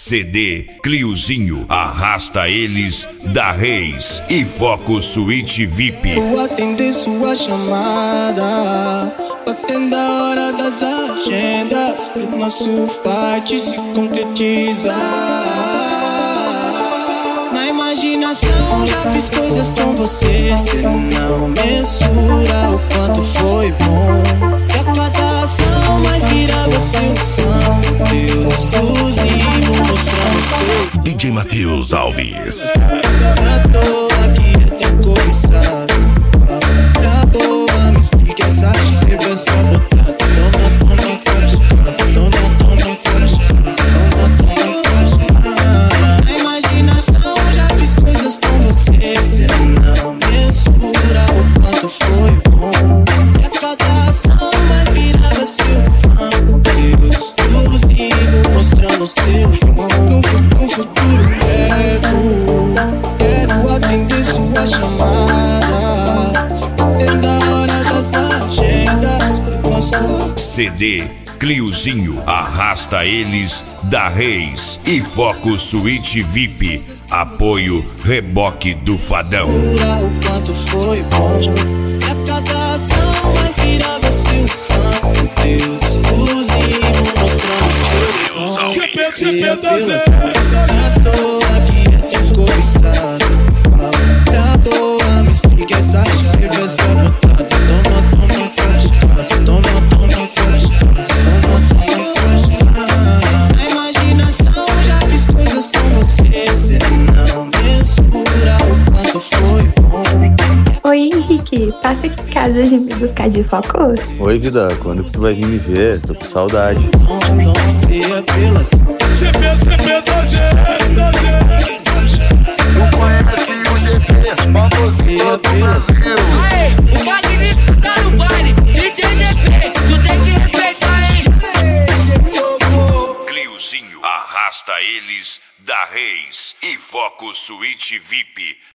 CD Cliozinho arrasta eles da Reis e Foco Suíte VIP. Vou atender sua chamada, batendo a hora das agendas, pro nosso fight se concretizar. Na imaginação já fiz coisas com você, cê não mensura o quanto foi bom. E a cada ação mais virava seu fã, Deus exclusivo mostrando seu DJ Matheus Alves. à toa que até cobiçar. Tá boa, me explica essa chega, é só botar. Toma mensagem, toma mensagem, toma mensagem. Na imaginação já fiz coisas com você, cê não mensura o quanto foi bom. E a cada ação mais virava seu fã, Deus exclusivo mostrando seu dom. No futuro quero atender sua chamada, atender a hora das agendas pro nosso CD Cliozinho arrasta eles da Reis e Foco Suíte VIP. Apoio Reboque do Fadão. o quanto foi bom. E a cada ação mais virava seu fã, Deus exclusivo mostrando seu dom. À toa que até cobiçar. Tá boa, me explica essa chega, é só botar. Toma mensagem, toma mensagem, toma mensagem. Na imaginação já fiz coisas com você, cê não mensura o quanto foi bom. Oi, Henrique, passa aqui em casa de me buscar de Foco? Oi, vida, quando que tu vai vir me ver? Tô com saudade. Não se apelação. Eu conheci o GP, pra você do Brasil. Aê, o Magnífico tá no baile, DJ GP, tu tem que respeitar, hein? Cliozinho arrasta eles da Reis e Foco Suíte VIP.